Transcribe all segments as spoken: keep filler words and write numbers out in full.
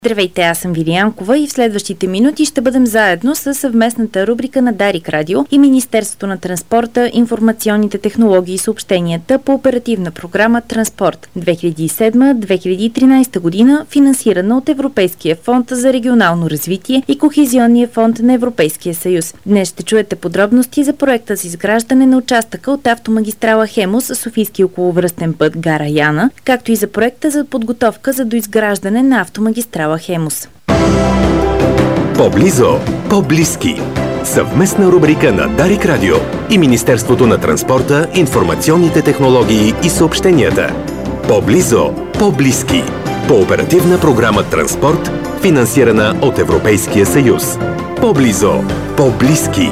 Здравейте, аз съм Вилиянкова и в следващите минути ще бъдем заедно с съвместната рубрика на Дарик Радио и Министерството на транспорта, информационните технологии и съобщенията по оперативна програма Транспорт две хиляди и седма - две хиляди и тринадесета година, финансирана от Европейския фонд за регионално развитие и Кохезионния фонд на Европейския съюз. Днес ще чуете подробности за проекта с изграждане на участъка от автомагистрала Хемус, Софийски околовръстен път Гара Яна, както и за проекта за подготовка за доизграждане на автомагистрала Хемус. По-близо, по-близки. Съвместна рубрика на Дарик Радио и Министерството на транспорта, информационните технологии и съобщенията. По-близо, по-близки. По оперативна програма Транспорт, финансирана от Европейския съюз. По-близо, по-близки.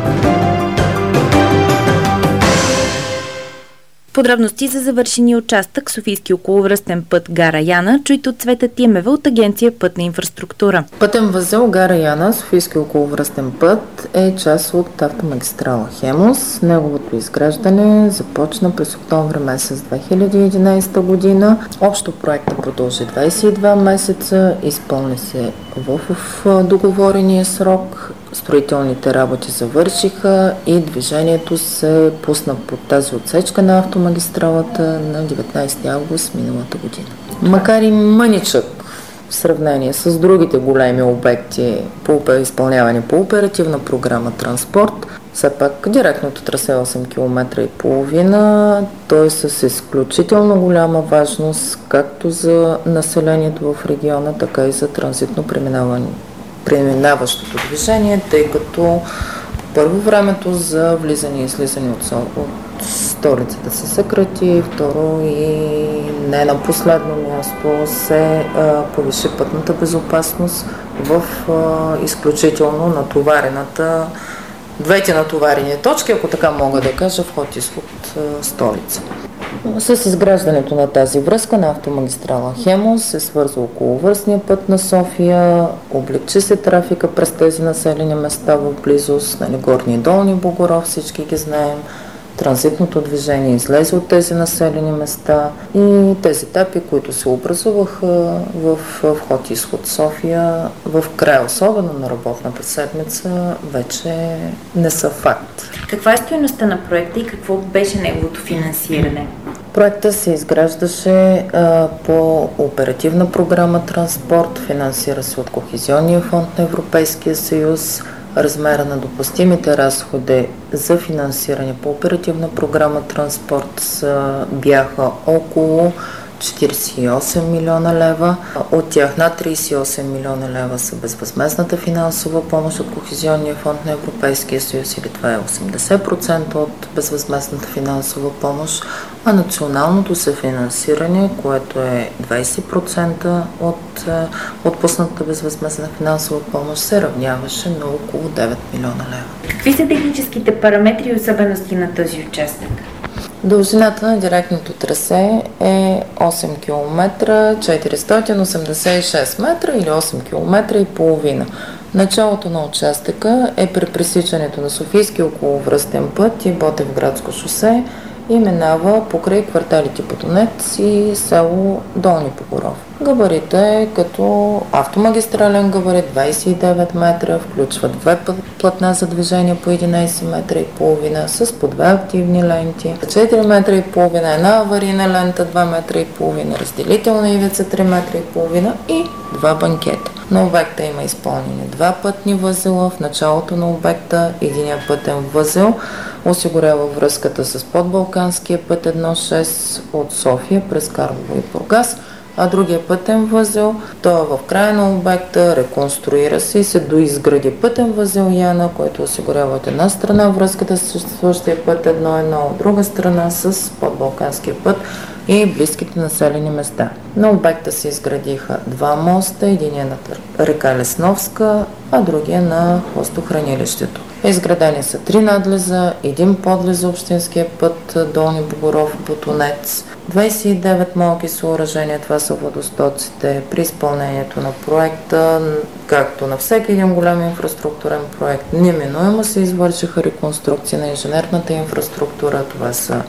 Подробности за завършения участък Софийски околовръстен път Гара Яна чуйте от Цвета Тиемева от Агенция Пътна инфраструктура. Пътен възел Гара Яна, Софийски околовръстен път, е част от автомагистрала Хемус. Неговото изграждане започна през октомври месец две хиляди и единадесета година. Общо проектът продължи двадесет и два месеца, изпълни се в, в договорения срок. Строителните работи завършиха и движението се пусна по тази отсечка на автомагистралата на деветнадесети август миналата година. Макар и мъничък в сравнение с другите големи обекти по изпълняване по оперативна програма Транспорт, все пак директното трасе е осем километра и половина, той е с изключително голяма важност както за населението в региона, така и за транзитно преминаване. преминаващото движение, тъй като първо времето за влизане и излизане от, от столицата се съкрати, второ и не на последно място се а, повиши пътната безопасност в а, изключително натоварената, двете натоварени точки, ако така мога да кажа, вход-изход столица. С изграждането на тази връзка на автомагистрала Хемус се свързва околовръстния път на София, облегчи се трафика през тези населени места в близост, нали, Горни и Долни Богоров, всички ги знаем. Транзитното движение излезе от тези населени места и тези етапи, които се образуваха в вход-изход София, в края особено на работната седмица, вече не са факт. Каква е стойността на проекта и какво беше неговото финансиране? Проектът се изграждаше а, по оперативна програма Транспорт, финансира се от Кохезионния фонд на Европейския съюз. Размера на допустимите разходи за финансиране по оперативна програма Транспорт са, бяха около четиридесет и осем милиона лева. От тях над тридесет и осем милиона лева са безвъзмездната финансова помощ от Кохезионния фонд на Европейския съюз, или това е осемдесет процента от безвъзмездната финансова помощ, а националното съфинансиране, което е двадесет процента от отпуснатата безвъзмездна финансова помощ, се равняваше на около девет милиона лева. Какви са техническите параметри и особености на този участък? Дължината на директното трасе е осем километра четиристотин осемдесет и шест метра или осем километра и половина. Началото на участъка е при пресичането на Софийски околовръстен път и Ботевградско шосе и минава покрай кварталите Ботунец и село Долни Богоров. Габарит е като автомагистрален габарит двадесет и девет метра, включва две платна за движение по единадесет метра и половина с по две активни ленти, четири метра и половина, една аварийна лента два метра и половина, разделителна ивица три метра и половина и два банкета. На обекта има изпълнени два пътни възела. В началото на обекта единия пътен възел осигурява връзката с подбалканския път едно шест от София през Карлово и Бургас, а другия пътен възел, той е в края на обекта, реконструира се и се доизгради пътен възел Яна, който осигурява от една страна връзката с съществуващия път едно едно, от друга страна с подбалканския път и близките населени места. На обекта се изградиха два моста, единия на река Лесновска, а другия на хвостохранилището. Изградени са три надлеза, един подлез за общинския път Долни Богоров – Ботунец, двадесет и девет малки съоръжения, това са водостоците. При изпълнението на проекта, както на всеки един голям инфраструктурен проект, неминуемо се извършиха реконструкции на инженерната инфраструктура, това са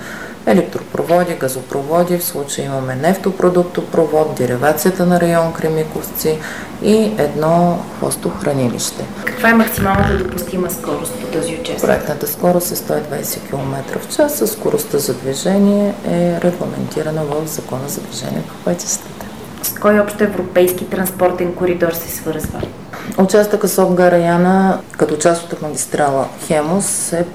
електропроводи, газопроводи, в случая имаме нефтопродуктопровод, деривацията на район Кремиковци и едно хвостохранилище. Каква е максималната допустима скорост по този участък? Проектната скорост е сто и двадесет километра в час, а скоростта за движение е регламентирана в Закона за движение по пътищата. С кой общо европейски транспортен коридор се свързва? Участъка София Яна, като част от магистрала Хемус, е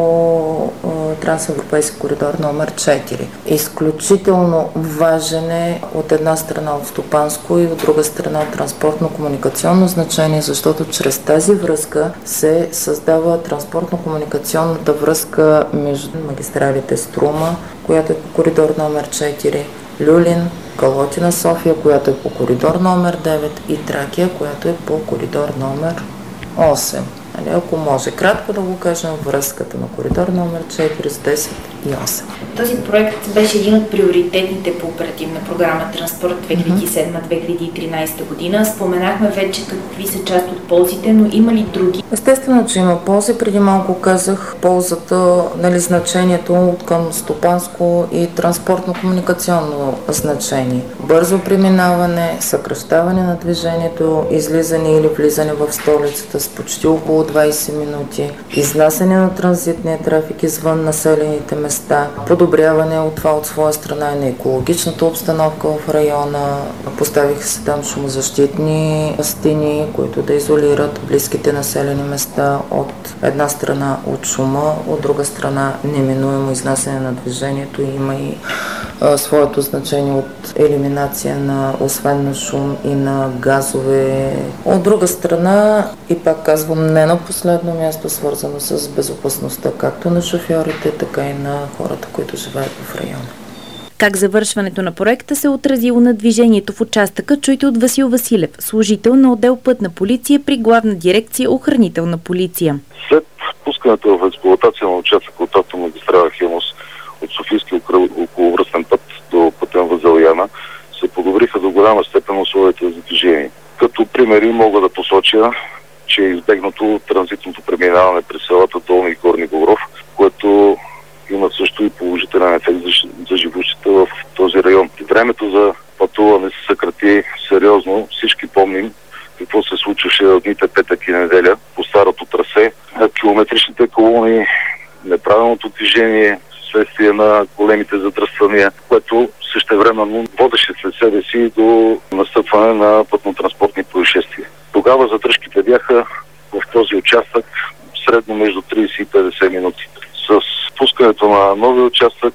по трансевропейски коридор номер четири. Изключително важен е от една страна от стопанско и от друга страна от транспортно-комуникационно значение, защото чрез тази връзка се създава транспортно-комуникационната връзка между магистралите Струма, която е по коридор номер четири, Люлин, Калотина София, която е по коридор номер девет и Тракия, която е по коридор номер осем. Али, ако може кратко да го кажем, връзката на коридор номер четири с десет и осем. Този проект беше един от приоритетните по оперативна програма Транспорт две хиляди и седма - две хиляди и тринадесета година. Споменахме вече какви са част от ползите, но има ли други? Естествено, че има ползи. Преди малко казах ползата, нали, значението към стопанско и транспортно-комуникационно значение. Бързо преминаване, съкращаване на движението, излизане или влизане в столицата с почти около двадесет минути, изнасяне на транзитния трафик извън населените места, подобряване от това от своя страна и на екологичната обстановка в района. Поставиха се там шумозащитни стени, които да изолират близките населени места от една страна от шума, от друга страна неминуемо изнасяне на движението. Има и а, своето значение от елиминация на, освен на шум, и на газове. От друга страна, и пак казвам, не на последно място, свързано с безопасността както на шофьорите, така и на хората, които живеят в района. Как завършването на проекта се отразило на движението в участъка, чуйте от Васил Василев, служител на отдел Пътна полиция при Главна дирекция Охранителна полиция. След пускането в експлоатация на участъка от автомагистрала Хемус от Софийски околовръстен път до пътен възел Яна се подобриха до голяма степен условията за движение. Като примери мога да посоча, че е избегнато транзитното преминаване през селата Долни и Горни Богров, което има също и положителен ефект за, за живущите в този район. Времето за пътуване се съкрати сериозно. Всички помним какво се случваше в дните петък и неделя по старото трасе. Километричните колони, неправилното движение вследствие на големите задръствания, което същевременно водеше след себе си до настъпване на пътно-транспортни происшествия. Тогава задръжките бяха в този участък средно между тридесет и петдесет минути. С пускането на нови участък,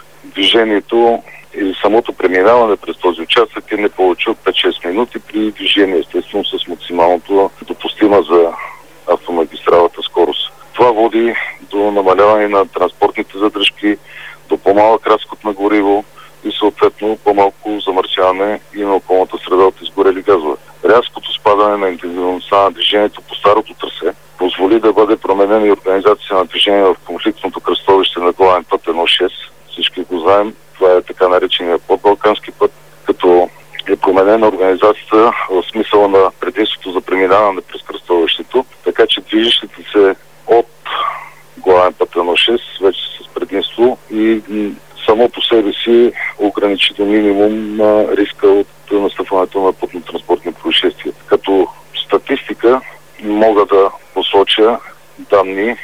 движението и самото преминаване през този участък е не повече от пет-шест минути при движение, естествено с максималното допустима за автомагистралата скорост. Това води до намаляване на транспортните задръжки, до по-малък разход на гориво и съответно по-малко замърсяване и на околната среда от изгорели газове. Рязкото спадане на интензивността на движението по старото трасе позволи да бъде променена и организация на движение в конфликтното кръстовище на главен път едно шест. Всички го знаем, това е така наречения подбалкански път, като е променена организацията в смисъла на предимството за преминаване през кръстовището, така че движещите се от главен път едно шест вече с предимство и само по себе си ограничи до минимум на риска от настъпването на пътно-транспортни происшествия. Като статистика мога да посоча данни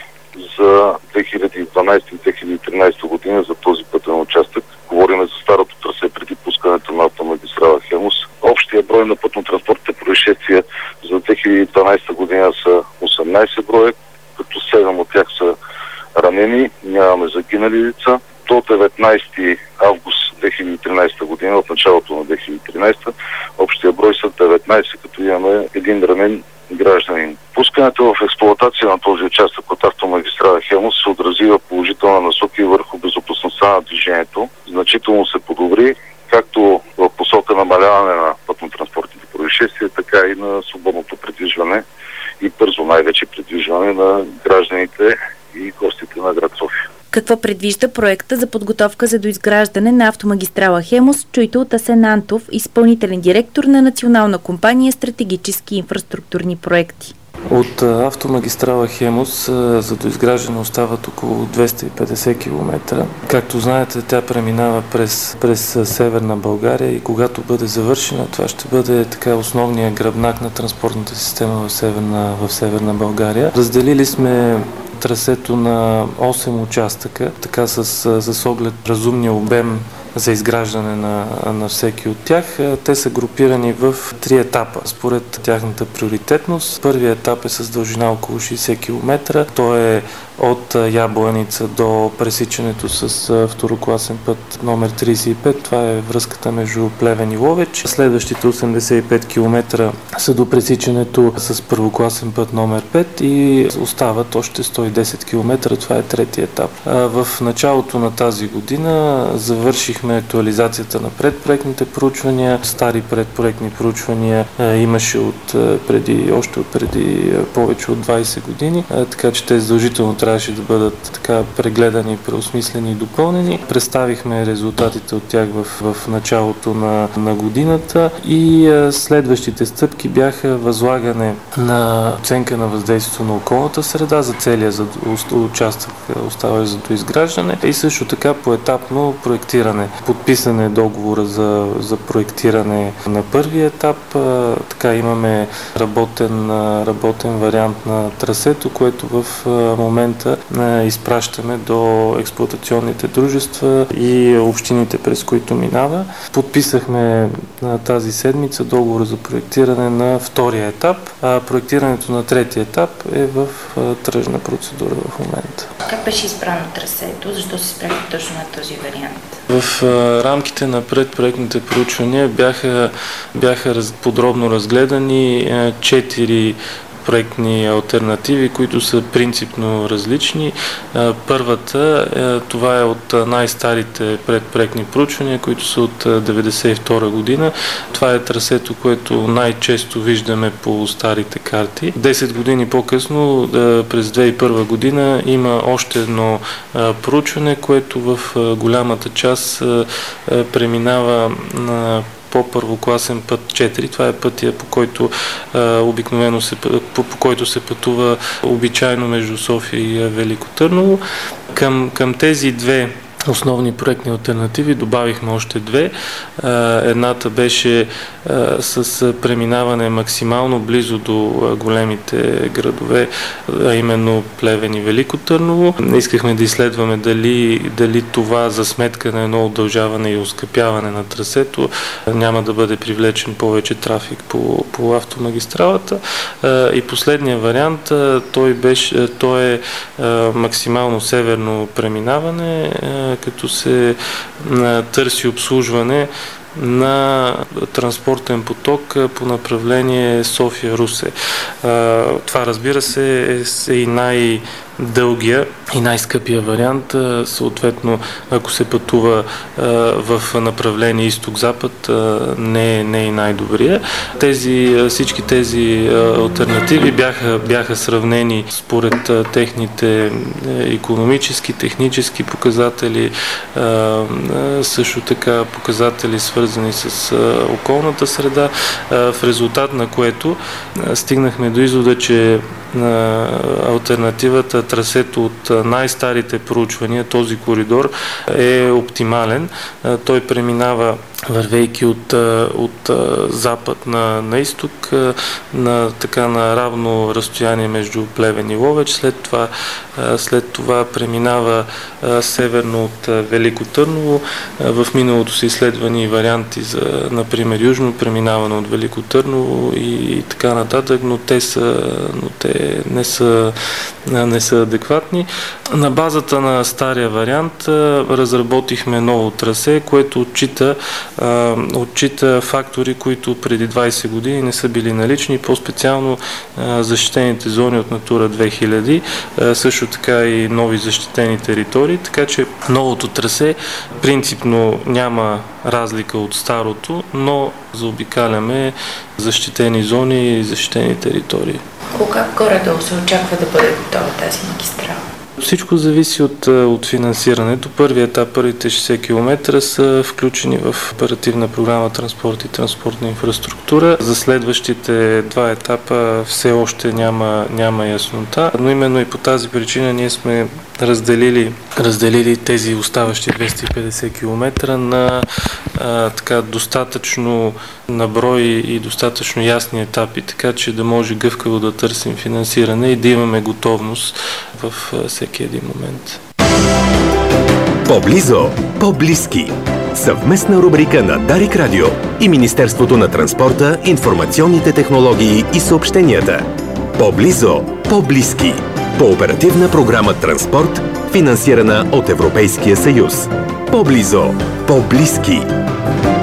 за две хиляди и дванадесета и две хиляди и тринадесета година за този пътен участък. Говорим за старото трасе преди пускането на автомагистрала Хемус. Общия брой на пътно-транспортните происшествия за две хиляди и дванадесета година са осемнадесет броя, като седем от тях са ранени, нямаме загинали лица. До деветнадесети август две хиляди и тринадесета година, от началото на две хиляди и тринадесета, общия брой са деветнадесет, като имаме един ранен гражданин. Пускането в експлоатация на този участък от автомагистрала Хемус се отрази в положителна насока и върху безопасността на движението. Значително се подобри, както в посока намаляване на пътно-транспортните происшествия, така и на свободното придвижване и бързо най-вече придвижване на гражданите и гостите на град София. Какво предвижда проекта за подготовка за доизграждане на автомагистрала Хемус? Чуйте от Асен Антов, изпълнителен директор на Национална компания стратегически инфраструктурни проекти. От автомагистрала Хемус за доизграждане остават около двеста и петдесет километра. Както знаете, тя преминава през, през Северна България и когато бъде завършена, това ще бъде така основният гръбнак на транспортната система в Северна, в Северна България. Разделили сме трасето на осем участъка, така с, с оглед разумния обем за изграждане на, на всеки от тях. Те са групирани в три етапа, според тяхната приоритетност. Първият етап е с дължина около шейсет километра. Той е от Ябланица до пресичането с второкласен път номер трийсет и пет. Това е връзката между Плевен и Ловеч. Следващите осемдесет и пет километра са до пресичането с първокласен път номер пет и остават още сто и десет километра. Това е третия етап. В началото на тази година завършихме актуализацията на предпроектните проучвания. Стари предпроектни проучвания имаше от преди, още от преди повече от двайсет години, така че те задължително трябваше да бъдат така прегледани, преосмислени и допълнени. Представихме резултатите от тях в, в началото на, на годината и следващите стъпки бяха възлагане на оценка на въздействието на околната среда за целия за, участък, оставащ за доизграждане и също така поетапно проектиране. Подписане договора за, за проектиране на първия етап. Така имаме работен, работен вариант на трасето, което в момента изпращаме до експлоатационните дружества и общините, през които минава. Подписахме тази седмица договора за проектиране на втория етап, а проектирането на третия етап е в тръжна процедура в момента. Как беше избрано трасето? Защо се спряхте точно на този вариант? В рамките на предпроектните проучвания бяха, бяха раз, подробно разгледани четири проектни алтернативи, които са принципно различни. Първата, това е от най-старите предпроектни проучвания, които са от деветдесет и втора година. Това е трасето, което най-често виждаме по старите карти. десет години по-късно, през две хиляди и първа година, има още едно проучване, което в голямата част преминава на по първокласен път четири. Това е пътя, по който а, обикновено се, по, по който се пътува обичайно между София и Велико Търново. Към, към тези две основни проектни алтернативи добавихме още две. Едната беше с преминаване максимално близо до големите градове, а именно Плевен и Велико Търново. Искахме да изследваме дали, дали това за сметка на едно удължаване и оскъпяване на трасето няма да бъде привлечен повече трафик по, по автомагистралата. И последния вариант, той, беше, той е максимално северно преминаване, като се търси обслужване на транспортен поток по направление София-Русе. Това, разбира се, е и най- дългия и най-скъпия вариант. Съответно, ако се пътува в направление изток-запад, не, не е и най-добрия. Тези, всички тези алтернативи бяха, бяха сравнени според техните икономически, технически показатели, също така показатели свързани с околната среда, в резултат на което стигнахме до извода, че алтернативата, трасето от най-старите проучвания, този коридор е оптимален. Той преминава, вървейки от, от запад на, на изток, на, така, на равно разстояние между Плевен и Ловеч. След това, след това преминава северно от Велико Търново. В миналото са изследвани варианти за, например, южно преминаване от Велико Търново и, и така нататък, но те, са, но те не, са, не са адекватни. На базата на стария вариант разработихме ново трасе, което отчита отчита фактори, които преди двайсет години не са били налични, по-специално защитените зони от Натура две хиляди, също така и нови защитени територии, така че новото трасе принципно няма разлика от старото, но заобикаляме защитени зони и защитени територии. Кога горе-долу се очаква да бъде готова тази магистрала? Всичко зависи от, от финансирането. Първият етап, първите шейсет километра са включени в оперативна програма Транспорт и транспортна инфраструктура. За следващите два етапа все още няма, няма яснота, но именно и по тази причина ние сме разделили, разделили тези оставащи двеста и петдесет километра на а, така достатъчно наброй и достатъчно ясни етапи, така че да може гъвкаво да търсим финансиране и да имаме готовност в а, всеки един момент. По-близо, по-близки. Съвместна рубрика на Дарик Радио и Министерството на транспорта, информационните технологии и съобщенията. По-близо, по-близки. По оперативна програма Транспорт, финансирана от Европейския съюз. По-близо, по-близки.